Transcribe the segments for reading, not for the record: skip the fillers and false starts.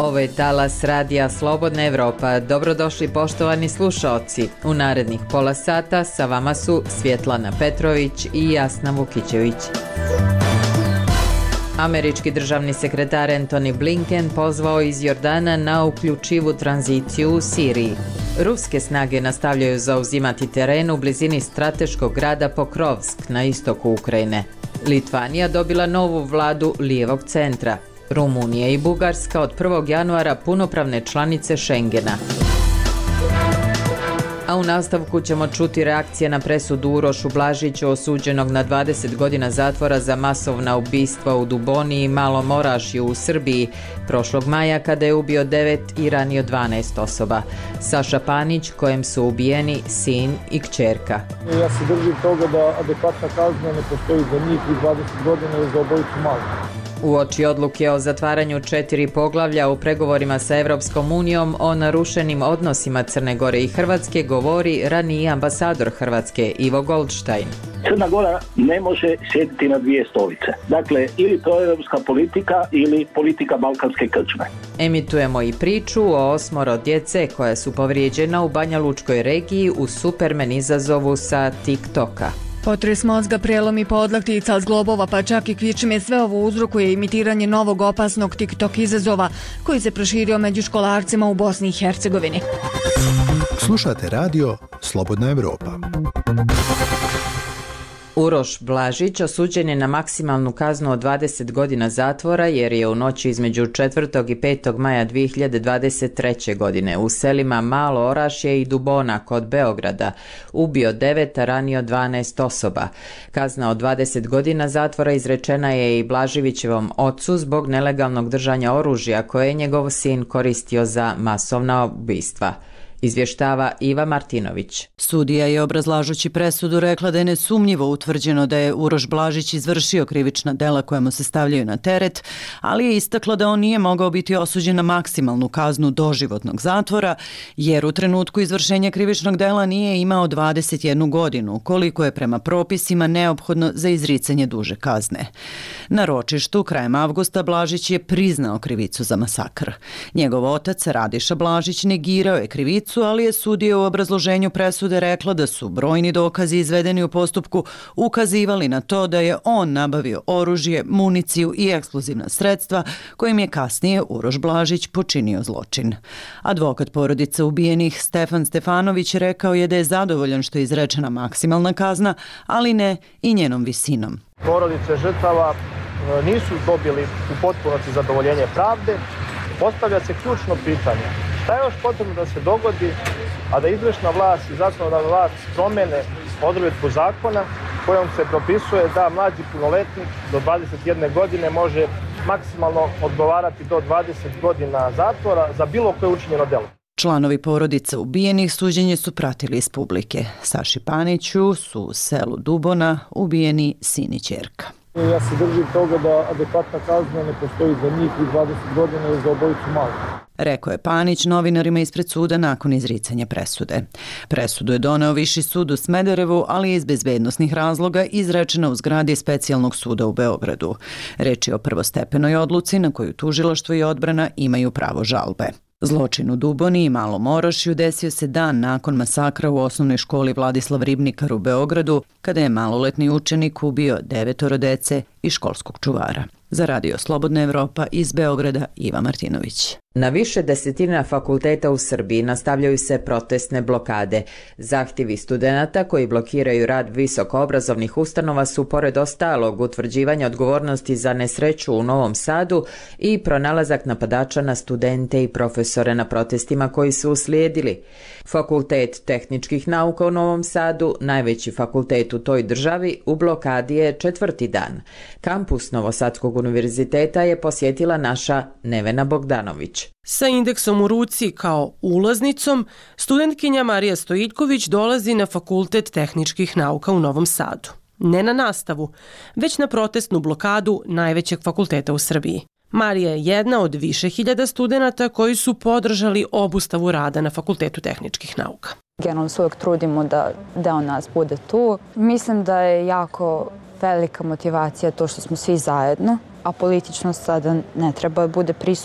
Ovo je talas radija Slobodna Evropa. Dobrodošli poštovani slušaoci. U narednih pola sata sa vama su Svjetlana Petrović i Jasna Vukićević. Američki državni sekretar Antony Blinken pozvao iz Jordana na uključivu tranziciju u Siriji. Ruske snage nastavljaju zauzimati teren u blizini strateškog grada Pokrovsk na istoku Ukrajine. Litvanija dobila novu vladu lijevog centra. Rumunija i Bugarska od 1. januara punopravne članice Schengena. A u nastavku ćemo čuti reakcije na presudu Urošu Blažiću osuđenog na 20 godina zatvora za masovna ubistva u Duboni i Malom Orašju u Srbiji prošlog maja kada je ubio 9 i ranio 12 osoba. Saša Panić, kojem su ubijeni sin i kćerka. Ja se držim toga da adekvatna kazna ne postoji za njih i 20 godina i za obojicu malo. Uoči odluke o zatvaranju 4 poglavlja u pregovorima sa Evropskom unijom o narušenim odnosima Crne Gore i Hrvatske govori raniji ambasador Hrvatske Ivo Goldstein. Crna Gora ne može sjediti na dvije stolice. Dakle, ili proevropska politika ili politika balkanske krčme. Emitujemo i priču o 8 djece koja su povrijeđena u Banja Lučkoj regiji u Superman izazovu sa TikToka. Potres mozga, prelom i podlaktica, zglobova pa čak i kičme, sve ovo uzrokuje imitiranje novog opasnog TikTok izazova koji se proširio među školarcima u Bosni i Hercegovini. Slušate radio Slobodna Evropa. Uroš Blažić osuđen je na maksimalnu kaznu od 20 godina zatvora jer je u noći između 4. i 5. maja 2023. godine u selima Malo Orašje i Dubona kod Beograda ubio 9, a ranio 12 osoba. Kazna od 20 godina zatvora izrečena je i Blaživićevom ocu zbog nelegalnog držanja oružja koje je njegov sin koristio za masovna ubistva. Izvještava Iva Martinović. Sudija je obrazlažući presudu rekla da je nesumnjivo utvrđeno da je Uroš Blažić izvršio krivična dela koja mu se stavljaju na teret, ali je istakla da on nije mogao biti osuđen na maksimalnu kaznu doživotnog zatvora, jer u trenutku izvršenja krivičnog dela nije imao 21 godinu, koliko je prema propisima neophodno za izricanje duže kazne. Na ročištu krajem avgusta Blažić je priznao krivicu za masakr. Njegov otac Radiša Blažić negirao je krivicu, ali je sudija u obrazloženju presude rekla da su brojni dokazi izvedeni u postupku ukazivali na to da je on nabavio oružje, municiju i eksplozivna sredstva kojim je kasnije Uroš Blažić počinio zločin. Advokat porodice ubijenih Stefan Stefanović rekao je da je zadovoljan što je izrečena maksimalna kazna, ali ne i njenom visinom. Porodice žrtava nisu dobili u potpunosti zadovoljenje pravde. Postavlja se ključno pitanje. Šta je još potrebno da se dogodi, a da izvršna vlast i zakonodavna vlast promene odredbu zakona kojom se propisuje da mlađi punoletnik do 21 godine može maksimalno odgovarati do 20 godina zatvora za bilo koje učinjeno delo. Članovi porodica ubijenih suđenje su pratili iz publike. Saši Paniću su u selu Dubona ubijeni sin i ćerka. Ja se držim toga da adekvatna kazna ne postoji za njih i 20 godina i za obojicu malo. Rekao je Panić novinarima ispred suda nakon izricanja presude. Presudu je doneo Viši sud u Smederevu, ali je iz bezbednosnih razloga izrečena u zgradi Specijalnog suda u Beogradu. Reč je o prvostepenoj odluci na koju tužilaštvo i odbrana imaju pravo žalbe. Zločin u Duboni i Malom Orašju desio se dan nakon masakra u osnovnoj školi Vladislav Ribnikar u Beogradu, kada je maloletni učenik ubio 9 dece i školskog čuvara. Za radio Slobodna Evropa iz Beograda Iva Martinović. Na više desetina fakulteta u Srbiji nastavljaju se protestne blokade. Zahtjevi studenata koji blokiraju rad visokoobrazovnih ustanova su pored ostalog utvrđivanja odgovornosti za nesreću u Novom Sadu i pronalazak napadača na studente i profesore na protestima koji su uslijedili. Fakultet tehničkih nauka u Novom Sadu, najveći fakultet u toj državi, u blokadi je 4. dan. Kampus Novosadskog univerziteta je posjetila naša Nevena Bogdanović. Sa indeksom u ruci kao ulaznicom, studentkinja Marija Stojiljković dolazi na Fakultet tehničkih nauka u Novom Sadu. Ne na nastavu, već na protestnu blokadu najvećeg fakulteta u Srbiji. Marija je jedna od više hiljada studenata koji su podržali obustavu rada na Fakultetu tehničkih nauka. Generalno se uvijek trudimo da deo nas bude tu. Mislim da je jako velika motivacija to što smo svi zajedno, a političnost sada ne treba da bude prisutna.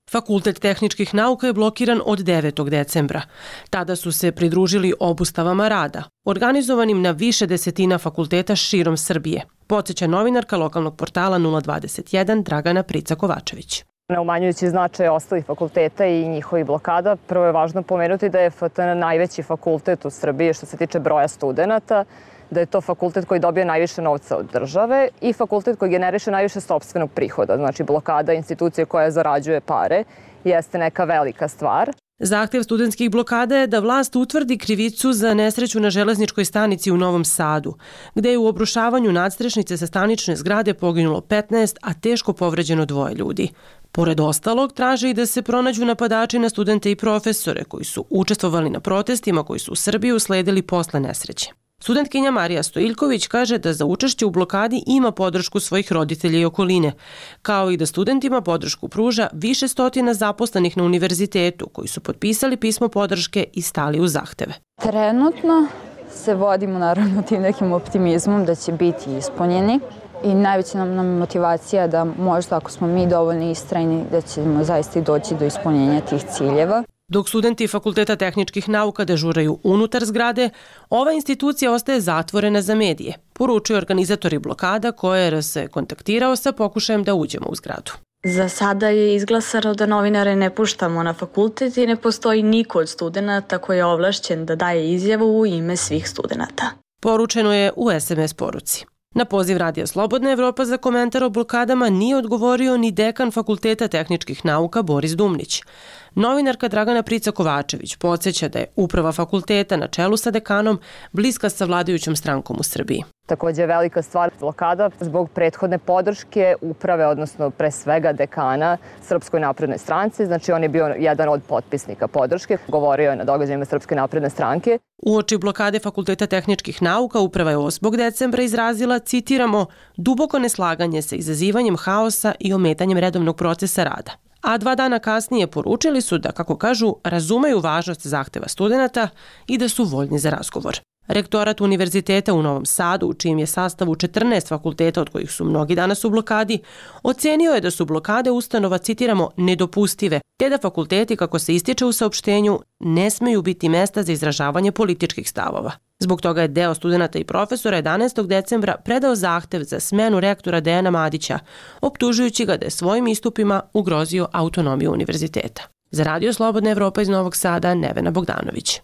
Fakultet tehničkih nauka je blokiran od 9. decembra. Tada su se pridružili obustavama rada, organizovanim na više desetina fakulteta širom Srbije. Podsjeća novinarka lokalnog portala 021 Dragana Prica-Kovačević. Ne umanjujući značaj ostalih fakulteta i njihovih blokada, prvo je važno pomenuti da je FTN najveći fakultet u Srbiji što se tiče broja studenata, da je to fakultet koji dobije najviše novca od države i fakultet koji generiše najviše sopstvenog prihoda. Znači, blokada institucije koja zarađuje pare jeste neka velika stvar. Zahtev studentskih blokada je da vlast utvrdi krivicu za nesreću na železničkoj stanici u Novom Sadu, gde je u obrušavanju nadstrešnice sa stanične zgrade poginulo 15, a teško povređeno 2 ljudi. Pored ostalog, traže i da se pronađu napadači na studente i profesore koji su učestvovali na protestima koji su u Srbiji usledili posle nesreće. Studentkinja Marija Stojiljković kaže da za učešće u blokadi ima podršku svojih roditelja i okoline, kao i da studentima podršku pruža više stotina zaposlenih na univerzitetu koji su potpisali pismo podrške i stali uz zahteve. Trenutno se vodimo naravno tim nekim optimizmom da će biti ispunjeni i najveća nam motivacija da možda ako smo mi dovoljno istrajni da ćemo zaista i doći do ispunjenja tih ciljeva. Dok studenti Fakulteta tehničkih nauka dežuraju unutar zgrade, ova institucija ostaje zatvorena za medije, poručuju organizatori blokada koje se kontaktirao sa pokušajem da uđemo u zgradu. Za sada je izglasano da novinare ne puštamo na fakultet i ne postoji niko od studenata koji je ovlašćen da daje izjavu u ime svih studenata. Poručeno je u SMS poruci. Na poziv Radija Slobodna Evropa za komentar o blokadama nije odgovorio ni dekan Fakulteta tehničkih nauka Boris Dumnić. Novinarka Dragana Prica-Kovačević podsjeća da je uprava fakulteta na čelu sa dekanom bliska sa vladajućom strankom u Srbiji. Takođe je velika stvar blokada zbog prethodne podrške uprave, odnosno pre svega dekana Srpskoj naprednoj stranci. Znači on je bio jedan od potpisnika podrške, govorio je na događajima Srpske napredne stranke. Uoči blokade Fakulteta tehničkih nauka uprava je 8. decembra izrazila, citiramo, duboko neslaganje sa izazivanjem haosa i ometanjem redovnog procesa rada. A 2 dana kasnije poručili su da, kako kažu, razumeju važnost zahteva studenata i da su voljni za razgovor. Rektorat Univerziteta u Novom Sadu, u čijem je sastavu 14 fakulteta od kojih su mnogi danas u blokadi, ocenio je da su blokade ustanova, citiramo, nedopustive, te da fakulteti, kako se ističe u saopštenju, ne smeju biti mesta za izražavanje političkih stavova. Zbog toga je deo studenata i profesora 11. decembra predao zahtev za smenu rektora Dejana Madića, optužujući ga da je svojim istupima ugrozio autonomiju univerziteta. Za Radio Slobodna Evropa iz Novog Sada, Nevena Bogdanović.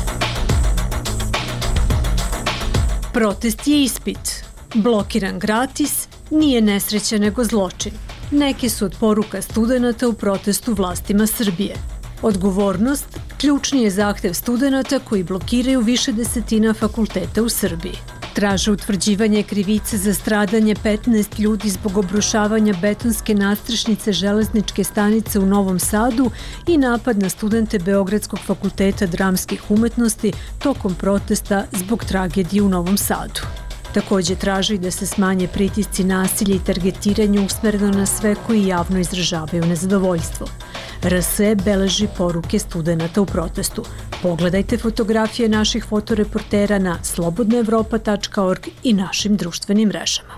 Protest je ispit. Blokiran gratis, nije nesreća nego zločin. Neke su od poruka studenata u protestu vlastima Srbije. Odgovornost, ključni je zahtev studenata koji blokiraju više desetina fakulteta u Srbiji. Traže utvrđivanje krivice za stradanje 15 ljudi zbog obrušavanja betonske nadstrešnice železničke stanice u Novom Sadu i napad na studente Beogradskog fakulteta dramskih umetnosti tokom protesta zbog tragedije u Novom Sadu. Takođe traže i da se smanje pritisci nasilja i targetiranje usmereno na sve koji javno izražavaju nezadovoljstvo. RSE beleži poruke studenata u protestu. Pogledajte fotografije naših fotoreportera na slobodnaevropa.org i našim društvenim mrežama.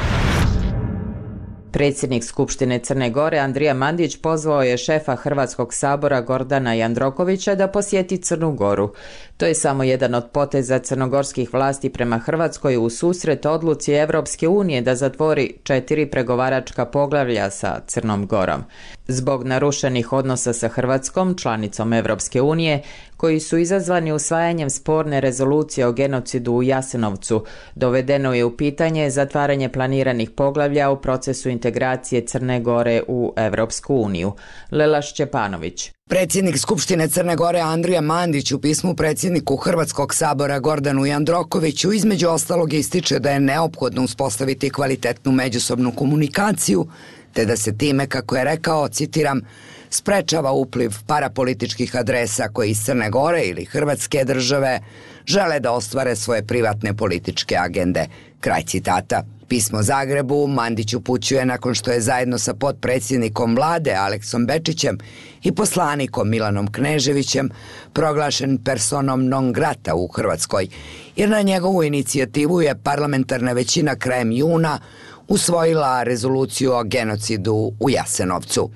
Predsjednik Skupštine Crne Gore Andrija Mandić pozvao je šefa Hrvatskog sabora Gordana Jandrokovića da posjeti Crnu Goru. To je samo jedan od poteza crnogorskih vlasti prema Hrvatskoj u susret odluci Evropske unije da zatvori 4 pregovaračka poglavlja sa Crnom Gorom. Zbog narušenih odnosa sa Hrvatskom, članicom Evropske unije, koji su izazvani usvajanjem sporne rezolucije o genocidu u Jasenovcu, dovedeno je u pitanje zatvaranje planiranih poglavlja u procesu integracije Crne Gore u Evropsku uniju. Lela Šćepanović. Predsjednik Skupštine Crne Gore Andrija Mandić u pismu predsjedniku Hrvatskog sabora Gordanu Jandrokoviću između ostalog ističe da je neophodno uspostaviti kvalitetnu međusobnu komunikaciju, te da se time, kako je rekao, citiram, sprečava upliv parapolitičkih adresa koji iz Crne Gore ili Hrvatske države žele da ostvare svoje privatne političke agende. Kraj citata. Pismo Zagrebu Mandić upućuje nakon što je zajedno sa potpredsjednikom vlade Aleksom Bečićem i poslanikom Milanom Kneževićem proglašen personom non grata u Hrvatskoj, jer na njegovu inicijativu je parlamentarna većina krajem juna usvojila rezoluciju o genocidu u Jasenovcu.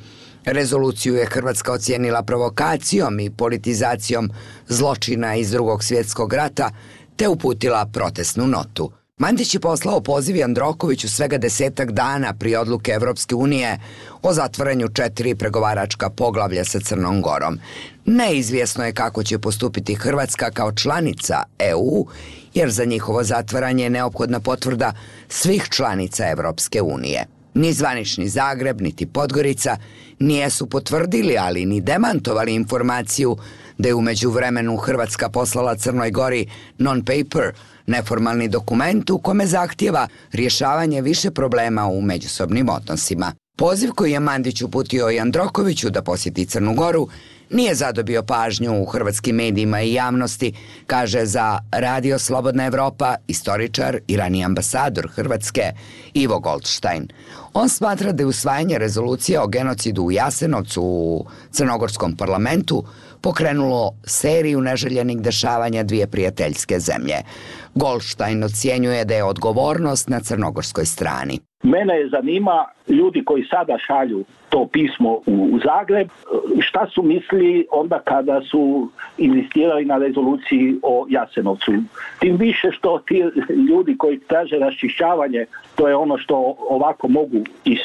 Rezoluciju je Hrvatska ocijenila provokacijom i politizacijom zločina iz Drugog svjetskog rata, te uputila protestnu notu. Mandić je poslao poziv Jandrokoviću svega 10 dana prije odluke Evropske unije o zatvaranju 4 pregovaračka poglavlja sa Crnom Gorom. Neizvjesno je kako će postupiti Hrvatska kao članica EU, jer za njihovo zatvaranje je neophodna potvrda svih članica Evropske unije. Ni zvanični Zagreb, niti Podgorica nijesu potvrdili, ali ni demantovali informaciju da je u međuvremenu Hrvatska poslala Crnoj Gori non-paper, neformalni dokument u kome zahtijeva rješavanje više problema u međusobnim odnosima. Poziv koji je Mandić uputio Jandrokoviću da posjeti Crnu Goru nije zadobio pažnju u hrvatskim medijima i javnosti, kaže za Radio Slobodna Evropa istoričar i raniji ambasador Hrvatske Ivo Goldstein. On smatra da je usvajanje rezolucije o genocidu u Jasenovcu u crnogorskom parlamentu pokrenulo seriju neželjenih dešavanja dvije prijateljske zemlje. Goldstein ocjenjuje da je odgovornost na crnogorskoj strani. Mene zanima ljudi koji sada šalju to pismo u Zagreb, šta su mislili onda kada su inzistirali na rezoluciji o Jasenovcu. Tim više što ti ljudi koji traže raščišćavanje, to je ono što ovako mogu,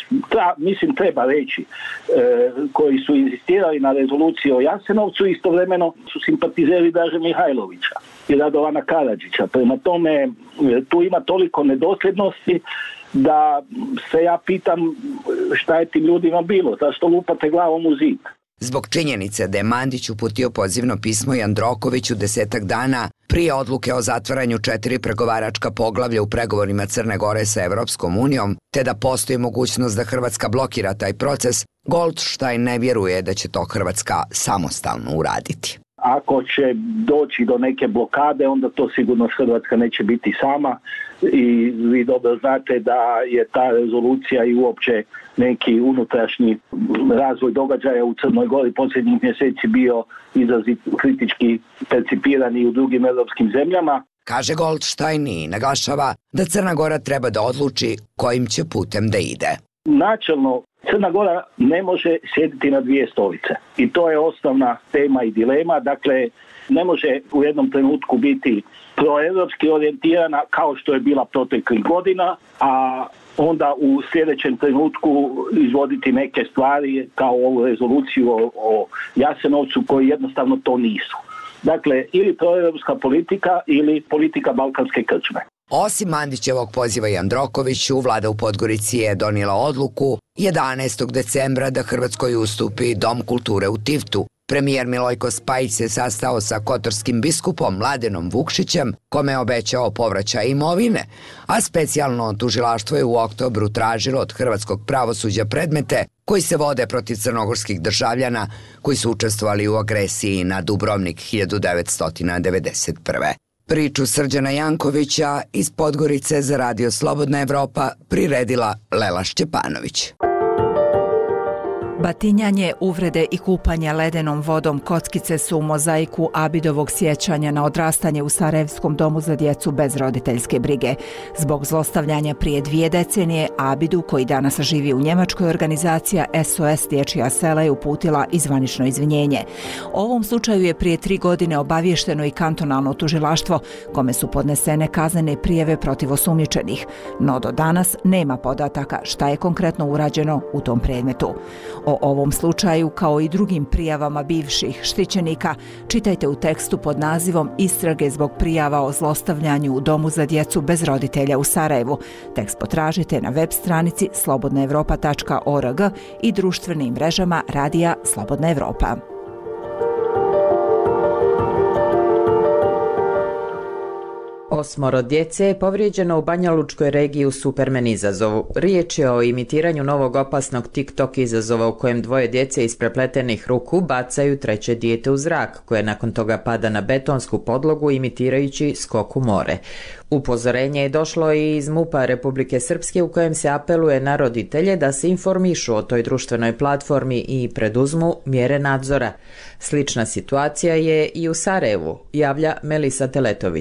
treba reći, koji su inzistirali na rezoluciji o Jasenovcu, istovremeno su simpatizeri Draže Mihajlovića i Radovana Karadžića. Prema tome, tu ima toliko nedosljednosti da se ja pitam šta je tim ljudima bilo, zašto lupate glavom u zid. Zbog činjenice da je Mandić uputio pozivno pismo Jandrokoviću 10 dana prije odluke o zatvaranju 4 pregovaračka poglavlja u pregovorima Crne Gore sa Evropskom unijom, te da postoji mogućnost da Hrvatska blokira taj proces, Goldstein ne vjeruje da će to Hrvatska samostalno uraditi. Ako će doći do neke blokade, onda to sigurno Hrvatska neće biti sama i vi dobro znate da je ta rezolucija i uopće neki unutrašnji razvoj događaja u Crnoj Gori posljednjih mjeseci bio izrazito kritički percipiran i u drugim europskim zemljama. Kaže Goldstein i naglašava da Crna Gora treba da odluči kojim će putem da ide. Načelno, Crna Gora ne može sjediti na dvije stolice i to je osnovna tema i dilema. Dakle, ne može u jednom trenutku biti proevropski orijentirana kao što je bila proteklih godina, a onda u sljedećem trenutku izvoditi neke stvari kao ovu rezoluciju o Jasenovcu koji jednostavno to nisu. Dakle, ili proevropska politika ili politika balkanske krčme. Osim Mandićevog poziva Jandrokoviću, vlada u Podgorici je donijela odluku 11. decembra da Hrvatskoj ustupi Dom kulture u Tivtu. Premijer Milojko Spajić se sastao sa kotorskim biskupom Mladenom Vukšićem, kome je obećao povraćaj imovine, a specijalno tužilaštvo je u oktobru tražilo od hrvatskog pravosuđa predmete koji se vode protiv crnogorskih državljana koji su učestvovali u agresiji na Dubrovnik 1991. Priču Srđana Jankovića iz Podgorice za Radio Slobodna Evropa priredila Lela Šćepanović. Batinjanje, uvrede i kupanje ledenom vodom kockice su u mozaiku Abidovog sjećanja na odrastanje u Sarajevskom domu za djecu bez roditeljske brige. Zbog zlostavljanja prije 2 decenije, Abidu, koji danas živi u njemačkoj, organizacija SOS Dječja sela je uputila i zvanično izvinjenje. O ovom slučaju je prije 3 godine obavješteno i kantonalno tužilaštvo, kome su podnesene kaznene prijave protiv osumnjičenih, no do danas nema podataka šta je konkretno urađeno u tom predmetu. O ovom slučaju, kao i drugim prijavama bivših štićenika, čitajte u tekstu pod nazivom Istrage zbog prijava o zlostavljanju u domu za djecu bez roditelja u Sarajevu. Tekst potražite na web stranici slobodnaevropa.org i društvenim mrežama Radija Slobodna Evropa. Osmoro djece je povrijeđeno u Banjalučkoj regiji u Superman izazovu. Riječ je o imitiranju novog opasnog TikTok izazova u kojem 2 djece iz prepletenih ruku bacaju 3. dijete u zrak, koje nakon toga pada na betonsku podlogu imitirajući skok u more. Upozorenje je došlo i iz MUP-a Republike Srpske u kojem se apeluje na roditelje da se informišu o toj društvenoj platformi i preduzmu mjere nadzora. Slična situacija je i u Sarajevu, javlja Melisa Teletović.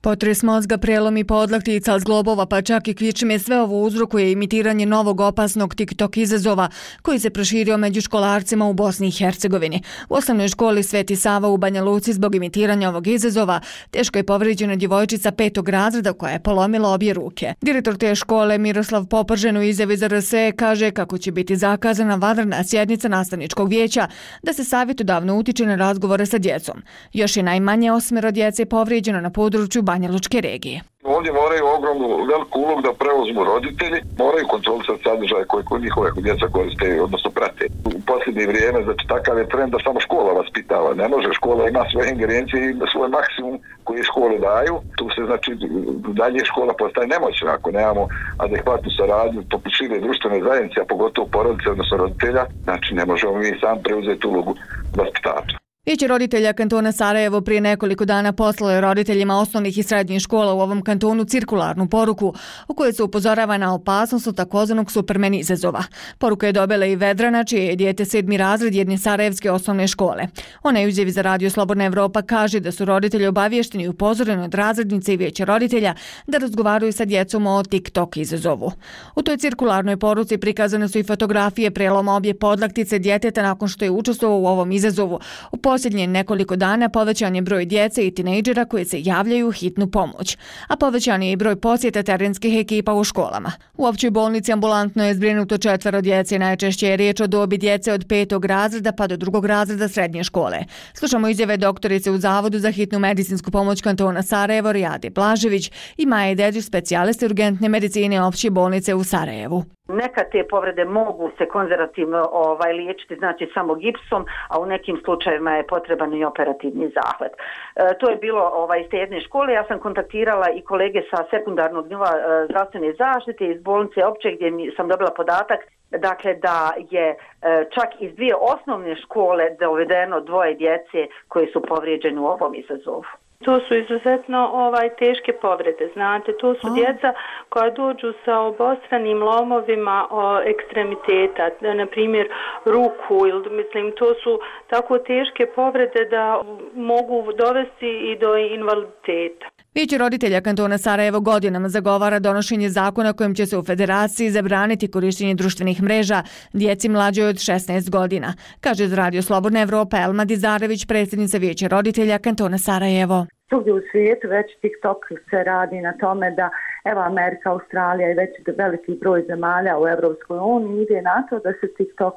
Potres mozga, prelom i podlaktica, zglobova pa čak i kičme, sve ovo uzrokuje imitiranje novog opasnog TikTok izazova koji se proširio među školarcima u Bosni i Hercegovini. U osnovnoj školi Sveti Sava u Banja Luci zbog imitiranja ovog izazova teško je povrijeđena djevojčica 5. razreda koja je polomila obje ruke. Direktor te škole Miroslav Popržen u izjavi za RSE kaže kako će biti zakazana vanredna sjednica nastavničkog vijeća da se savjetodavno utiče na razgovore sa djecom. Još je najmanje 8 djece povrijeđeno na području Banja Lučke regije. Ovdje moraju ogromnu veliku ulogu da preuzmu roditelji, moraju kontrolisati sadržaje koje njihove djeca koriste, odnosno prate. U posljednje vrijeme, znači takav je trend da samo škola vaspitava. Ne može, škola ima svoje ingerencije i svoj maksimum koji škole daju. Tu se znači dalje škola postaje nemoćna ako nemamo adekvatnu saradnju poput šire društvene zajednice, a pogotovo porodice, odnosno roditelja. Znači ne možemo mi sam preuzeti ulogu vaspitača. Vijeće roditelja kantona Sarajevo prije nekoliko dana poslalo je roditeljima osnovnih i srednjih škola u ovom kantonu cirkularnu poruku u kojoj se upozorava na opasnost od takozvanog Superman izazova. Poruka je dobila i Vedrana, čije je dijete 7. razred jedne sarajevske osnovne škole. Ona je u izjavi za Radio Slobodna Evropa kaže da su roditelji obavješteni i upozoreni od razrednice i vijeća roditelja da razgovaraju sa djecom o TikTok izazovu. U toj cirkularnoj poruci prikazane su i fotografije preloma obje podlaktice djeteta nakon što je učestvovao u ovom izazovu. U posljednje nekoliko dana povećan je broj djece i tinejdžera koji se javljaju u hitnu pomoć, a povećan je i broj posjeta terenskih ekipa u školama. U općoj bolnici ambulantno je zbrinuto 4 djece, najčešće je riječ o dobi djece od 5. razreda pa do 2. razreda srednje škole. Slušamo izjave doktorice u Zavodu za hitnu medicinsku pomoć kantona Sarajevo Rijade Blažević i Maje Dedić, specijaliste urgentne medicine opće bolnice u Sarajevu. Nekad te povrede mogu se konzervativno liječiti, znači samo gipsom, a u nekim slučajevima je potreban i operativni zahvat. To je bilo iz te jedne škole. Ja sam kontaktirala i kolege sa sekundarnog nivoa zdravstvene zaštite iz bolnice opće gdje sam dobila podatak dakle da je čak iz 2 osnovne škole dovedeno 2 djece koje su povrijeđene u ovom izazovu. To su izuzetno teške povrede, znate, to su djeca koja dođu sa obostranim lomovima ekstremiteta, na primjer ruku, ili mislim, to su tako teške povrede da mogu dovesti i do invaliditeta. Vijeće roditelja kantona Sarajevo godinama zagovara donošenje zakona kojim će se u federaciji zabraniti korištenje društvenih mreža djeci mlađoj od 16 godina, kaže za Radio Slobodna Evropa Elma Dizarević, predsjednica Vijeća roditelja kantona Sarajevo. Svugdje u svijetu već TikTok se radi na tome da Amerika, Australija i već veliki broj zemalja u Europskoj uniji ide na to da se TikTok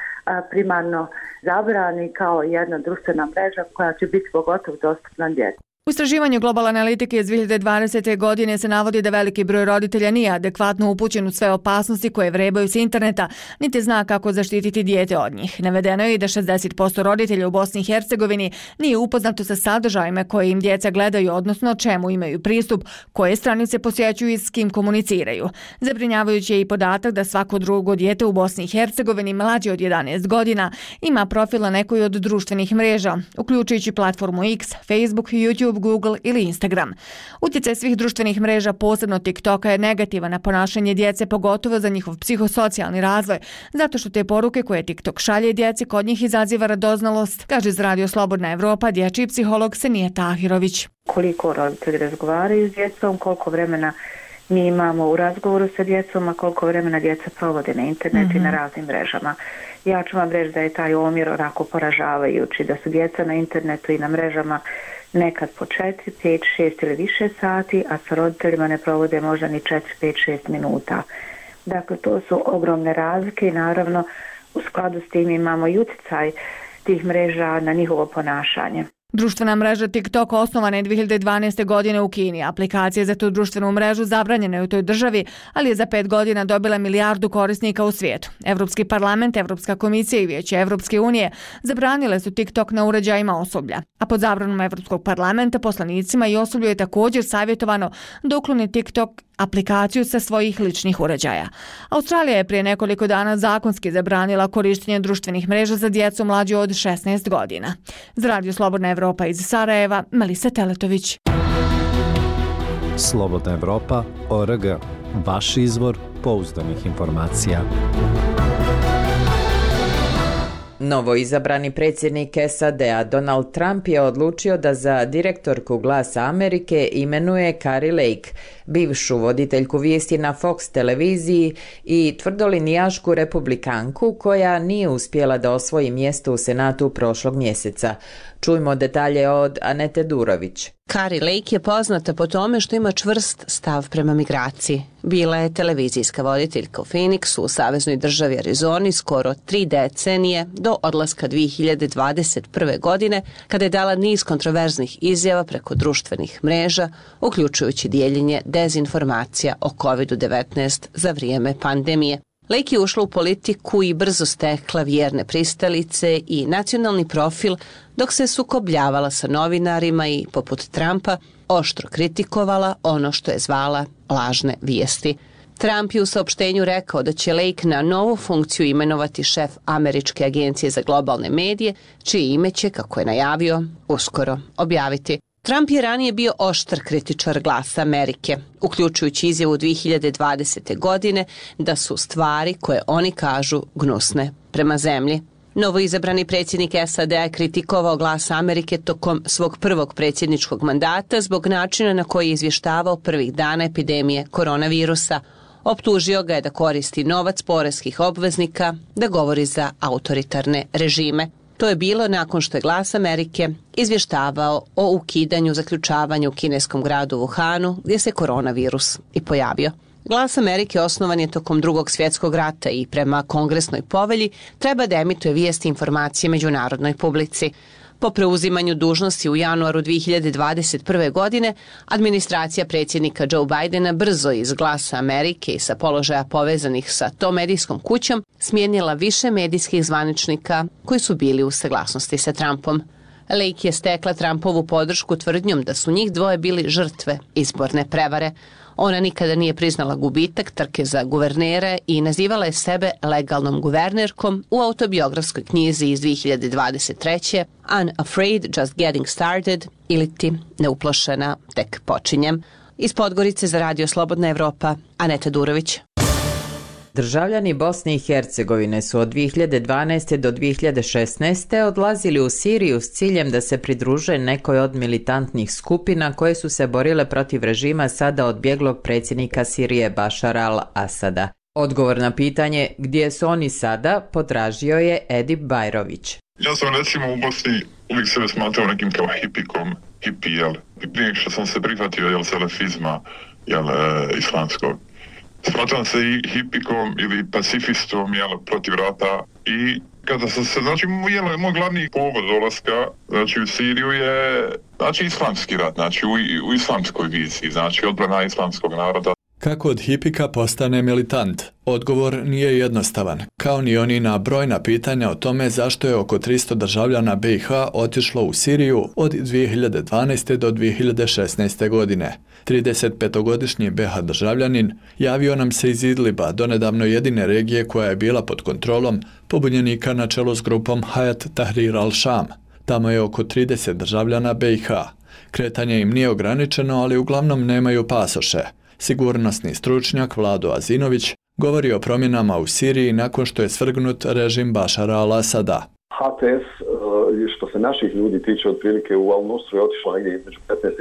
primarno zabrani kao jedna društvena mreža koja će biti pogotovo dostupna djeci. U istraživanju Global Analitike iz 2020. godine se navodi da veliki broj roditelja nije adekvatno upućen u sve opasnosti koje vrebaju s interneta, niti zna kako zaštititi dijete od njih. Navedeno je i da 60% roditelja u Bosni i Hercegovini nije upoznato sa sadržajima koje im djeca gledaju, odnosno čemu imaju pristup, koje stranice posjećuju i s kim komuniciraju. Zabrinjavajući je i podatak da svako drugo dijete u Bosni i Hercegovini mlađe od 11 godina ima profil na nekoj od društvenih mreža, uključujući platformu X, Facebook, YouTube, Google ili Instagram. Utjecaj svih društvenih mreža, posebno TikToka, je negativan na ponašanje djece, pogotovo za njihov psihosocijalni razvoj, zato što te poruke koje TikTok šalje djeci kod njih izaziva radoznalost, kaže za Radio Slobodna Evropa dječji psiholog Senija Tahirović. Koliko roditelji razgovaraju s djecom, koliko vremena mi imamo u razgovoru sa djecom, a koliko vremena djeca provode na internetu i na raznim mrežama. Ja ću vam reći da je taj omjer onako poražavajući, da su djeca na internetu i na mrežama nekad po 4, 5, 6 ili više sati, a sa roditeljima ne provode možda ni 4, 5, 6 minuta. Dakle, to su ogromne razlike i naravno u skladu s tim imamo i utjecaj tih mreža na njihovo ponašanje. Društvena mreža TikTok osnovana je 2012. godine u Kini. Aplikacija za tu društvenu mrežu zabranjena je u toj državi, ali je za 5 godina dobila 1 milijardu korisnika u svijetu. Evropski parlament, Evropska komisija i Vijeće Evropske unije zabranile su TikTok na uređajima osoblja. A pod zabranom Evropskog parlamenta poslanicima i osoblju je također savjetovano da ukloni TikTok aplikaciju sa svojih ličnih uređaja. Australija je prije nekoliko dana zakonski zabranila korištenje društvenih mreža za djecu mlađu od 16 godina. Za Radio Slobodna Evropa iz Sarajeva, Melisa Teletović. Slobodna Evropa.org. Vaš izvor pouzdanih informacija. Novo izabrani predsjednik SAD-a Donald Trump je odlučio da za direktorku Glasa Amerike imenuje Kari Lake, bivšu voditeljku vijesti na Fox televiziji i tvrdolinijašku republikanku koja nije uspjela da osvoji mjesto u Senatu prošlog mjeseca. Čujmo detalje od Anete Durović. Kari Lake je poznata po tome što ima čvrst stav prema migraciji. Bila je televizijska voditeljka u Phoenixu u saveznoj državi Arizoni skoro 3 decenije do odlaska 2021. godine, kada je dala niz kontroverznih izjava preko društvenih mreža, uključujući dijeljenje dezinformacija o COVID-19 za vrijeme pandemije. Lake je ušla u politiku i brzo stekla vjerne pristalice i nacionalni profil, dok se sukobljavala sa novinarima i, poput Trumpa, oštro kritikovala ono što je zvala lažne vijesti. Trump je u saopštenju rekao da će Lake na novu funkciju imenovati šef Američke agencije za globalne medije, čije ime će, kako je najavio, uskoro objaviti. Trump je ranije bio oštar kritičar Glasa Amerike, uključujući izjavu 2020. godine da su stvari koje oni kažu gnusne prema zemlji. Novoizabrani predsjednik SAD-a je kritikovao Glas Amerike tokom svog prvog predsjedničkog mandata zbog načina na koji je izvještavao prvih dana epidemije koronavirusa. Optužio ga je da koristi novac poreskih obveznika, da govori za autoritarne režime. To je bilo nakon što je Glas Amerike izvještavao o ukidanju zaključavanja u kineskom gradu Wuhanu, gdje se koronavirus i pojavio. Glas Amerike osnovan je tokom Drugog svjetskog rata i prema kongresnoj povelji treba da emituje vijesti i informacije međunarodnoj publici. Po preuzimanju dužnosti u januaru 2021. godine, administracija predsjednika Joe Bidena brzo iz Glasa Amerike i sa položaja povezanih sa tom medijskom kućom smijenila više medijskih zvaničnika koji su bili u saglasnosti sa Trumpom. Lake je stekla Trumpovu podršku tvrdnjom da su njih dvoje bili žrtve izborne prevare. Ona nikada nije priznala gubitak trke za guvernere i nazivala je sebe legalnom guvernerkom u autobiografskoj knjizi iz 2023. Unafraid, Just Getting Started iliti Neuplošena, tek počinjem. Iz Podgorice za Radio Slobodna Evropa, Aneta Durović. Državljani Bosne i Hercegovine su od 2012. do 2016. odlazili u Siriju s ciljem da se pridruže nekoj od militantnih skupina koje su se borile protiv režima sada odbjeglog predsjednika Sirije Bašara al-Asada. Odgovor na pitanje gdje su oni sada potražio je Edip Bajrović. Ja sam recimo u Bosni uvijek sebe smatrao nekim kao hipikom, hipi, i prije što sam se prihvatio salafizma islamskog. Smatram se i hipikom ili pacifistom protiv rata i kada sam se, moj glavni povod dolaska u Siriju je islamski rat, u islamskoj viziji, odbrana islamskog naroda. Kako od hipika postane militant? Odgovor nije jednostavan, kao ni oni na brojna pitanja o tome zašto je oko 300 državljana BiH otišlo u Siriju od 2012. do 2016. godine. 35-godišnji BiH državljanin javio nam se iz Idliba, donedavno jedine regije koja je bila pod kontrolom pobunjenika na čelu s grupom Hayat Tahrir al-Sham. Tamo je oko 30 državljana BiH. Kretanje im nije ograničeno, ali uglavnom nemaju pasoše. Sigurnosni stručnjak Vlado Azinović govori o promjenama u Siriji nakon što je svrgnut režim Bašara al-Asada. HTS, što se naših ljudi tiče, otprilike u Al-Nusru je otišlo negdje između 15 i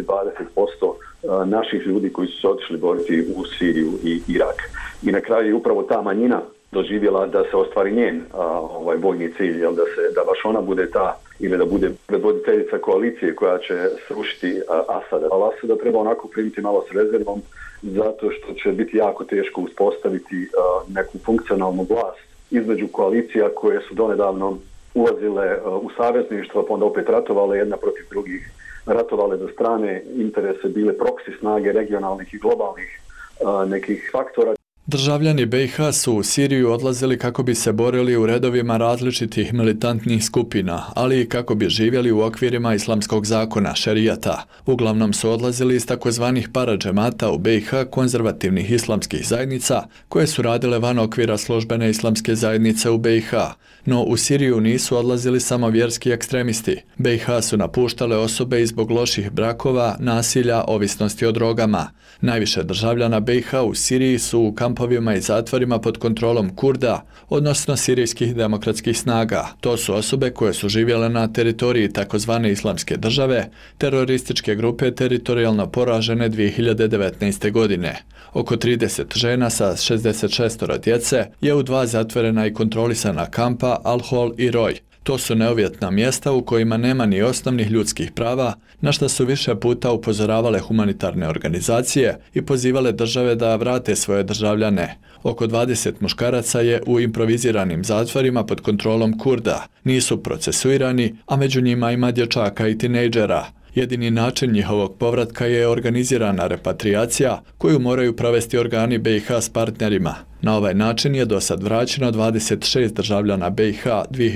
20% naših ljudi koji su se otišli boriti u Siriju i Irak. I na kraju je upravo ta manjina doživjela da se ostvari njen vojni cilj, da baš ona bude ta ili da bude predvoditeljica koalicije koja će srušiti Asada. Al-Asada treba onako primiti malo s rezervom, zato što će biti jako teško uspostaviti neku funkcionalnu vlast između koalicija koje su donedavno ulazile u savezništvo, pa onda opet ratovale jedna protiv drugih, ratovale za strane interese, bile proksi snage regionalnih i globalnih nekih faktora. Državljani BiH su u Siriju odlazili kako bi se borili u redovima različitih militantnih skupina, ali i kako bi živjeli u okvirima islamskog zakona, šerijata. Uglavnom su odlazili iz takozvanih paradžemata u BiH konzervativnih islamskih zajednica, koje su radile van okvira službene islamske zajednice u BiH. No u Siriju nisu odlazili samo vjerski ekstremisti. BiH su napuštale osobe i zbog loših brakova, nasilja, ovisnosti o drogama. Najviše državljana BiH u Siriji su u kampovima kampovima i zatvorima pod kontrolom Kurda, odnosno sirijskih demokratskih snaga. To su osobe koje su živjele na teritoriji takozvane Islamske države, terorističke grupe teritorijalno poražene 2019. godine. Oko 30 žena sa 66 djece je u 2 zatvorena i kontrolisana kampa Al-Hol i Roj. To su neuvjetna mjesta u kojima nema ni osnovnih ljudskih prava, na što su više puta upozoravale humanitarne organizacije i pozivale države da vrate svoje državljane. Oko 20 muškaraca je u improviziranim zatvorima pod kontrolom Kurda. Nisu procesuirani, a među njima ima dječaka i tinejdžera. Jedini način njihovog povratka je organizirana repatriacija koju moraju provesti organi BiH s partnerima. Na ovaj način je do sad vraćeno 26 državljana BiH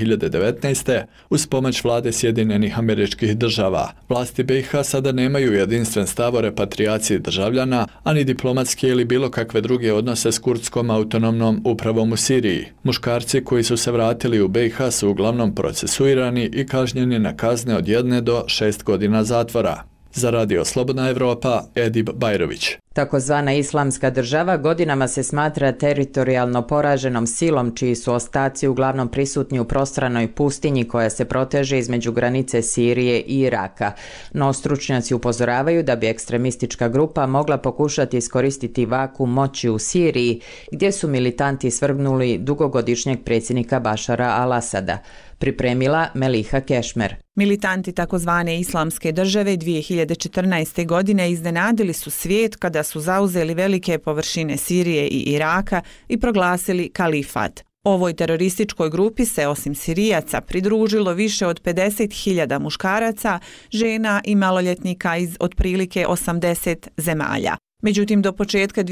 2019. uz pomoć vlade Sjedinjenih Američkih Država. Vlasti BiH sada nemaju jedinstven stav o repatriaciji državljana, ani diplomatske ili bilo kakve druge odnose s kurdskom autonomnom upravom u Siriji. Muškarci koji su se vratili u BiH su uglavnom procesuirani i kažnjeni na kazne od 1 do 6 godina zatvora. Za Radio Slobodna Evropa, Edib Bajrović. Takozvana Islamska država godinama se smatra teritorijalno poraženom silom čiji su ostaci uglavnom prisutni u prostranoj pustinji koja se proteže između granice Sirije i Iraka. No stručnjaci upozoravaju da bi ekstremistička grupa mogla pokušati iskoristiti vakuum moći u Siriji, gdje su militanti svrgnuli dugogodišnjeg predsjednika Bašara al-Asada. Pripremila Meliha Kešmer. Militanti takozvane Islamske države 2014. godine iznenadili su svijet kada su zauzeli velike površine Sirije i Iraka i proglasili kalifat. Ovoj terorističkoj grupi se osim Sirijaca pridružilo više od 50.000 muškaraca, žena i maloljetnika iz otprilike 80 zemalja. Međutim, do početka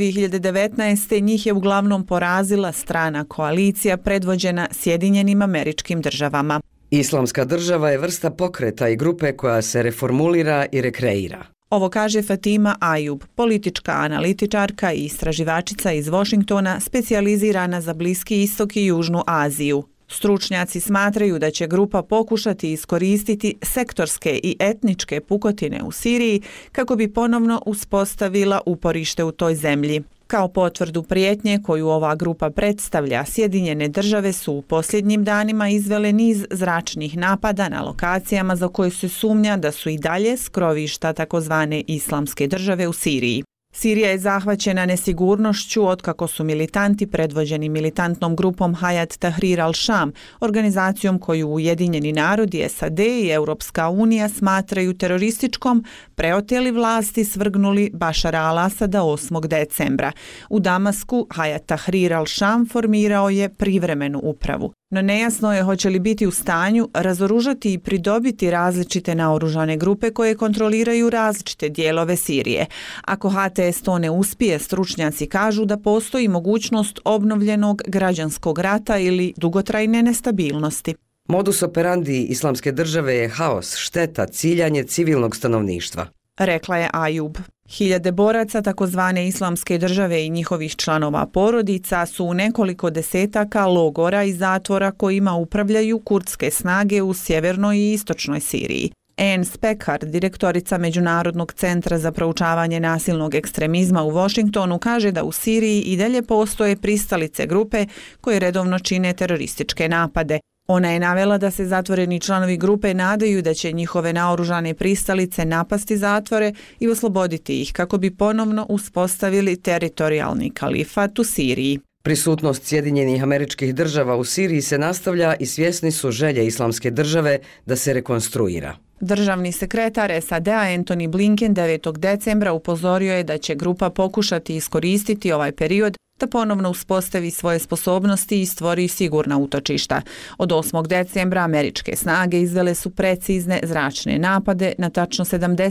2019. njih je uglavnom porazila strana koalicija predvođena Sjedinjenim Američkim Državama. Islamska država je vrsta pokreta i grupe koja se reformulira i rekreira. Ovo kaže Fatima Ayub, politička analitičarka i istraživačica iz Washingtona, specijalizirana za Bliski istok i Južnu Aziju. Stručnjaci smatraju da će grupa pokušati iskoristiti sektorske i etničke pukotine u Siriji kako bi ponovno uspostavila uporište u toj zemlji. Kao potvrdu prijetnje koju ova grupa predstavlja, Sjedinjene države su u posljednjim danima izvele niz zračnih napada na lokacijama za koje se sumnja da su i dalje skrovišta takozvane Islamske države u Siriji. Sirija je zahvaćena nesigurnošću otkako su militanti predvođeni militantnom grupom Hayat Tahrir al-Sham, organizacijom koju Ujedinjeni narodi, SAD i Europska unija smatraju terorističkom, preoteli vlasti svrgnuli Bašara al-Asada 8. decembra. U Damasku Hayat Tahrir al-Sham formirao je privremenu upravu. No nejasno je hoće li biti u stanju razoružati i pridobiti različite naoružane grupe koje kontroliraju različite dijelove Sirije. Ako HTS to ne uspije, stručnjaci kažu da postoji mogućnost obnovljenog građanskog rata ili dugotrajne nestabilnosti. Modus operandi Islamske države je haos, šteta, ciljanje civilnog stanovništva, rekla je Ayub. Hiljade boraca takozvane Islamske države i njihovih članova porodica su u nekoliko desetaka logora i zatvora kojima upravljaju kurdske snage u sjevernoj i istočnoj Siriji. Anne Speckard, direktorica Međunarodnog centra za proučavanje nasilnog ekstremizma u Washingtonu, kaže da u Siriji i dalje postoje pristalice grupe koje redovno čine terorističke napade. Ona je navela da se zatvoreni članovi grupe nadaju da će njihove naoružane pristalice napasti zatvore i osloboditi ih kako bi ponovno uspostavili teritorijalni kalifat u Siriji. Prisutnost Sjedinjenih Američkih Država u Siriji se nastavlja i svjesni su želje Islamske države da se rekonstruira. Državni sekretar SAD-a Antony Blinken 9. decembra upozorio je da će grupa pokušati iskoristiti ovaj period da ponovno uspostavi svoje sposobnosti i stvori sigurna utočišta. Od 8. decembra američke snage izvele su precizne zračne napade na tačno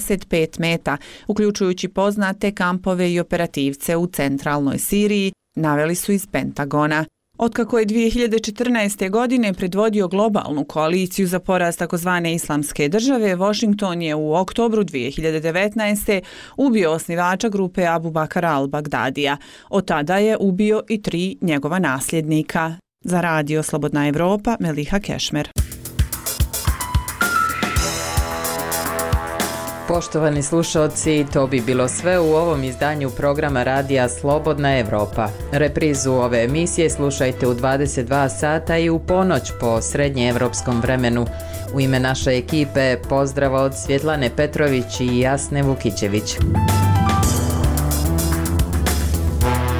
75 meta, uključujući poznate kampove i operativce u centralnoj Siriji, naveli su iz Pentagona. Otkako je 2014. godine predvodio globalnu koaliciju za poraz takozvane Islamske države, Washington je u oktobru 2019. ubio osnivača grupe Abu Bakara al-Bagdadija. Od tada je ubio i 3 njegova nasljednika. Za Radio Slobodna Evropa, Meliha Kešmer. Poštovani slušalci, to bi bilo sve u ovom izdanju programa radija Slobodna Evropa. Reprizu ove emisije slušajte u 22 sata i u ponoć po srednjeevropskom vremenu. U ime naše ekipe pozdrav od Svjetlane Petrović i Jasne Vukićević.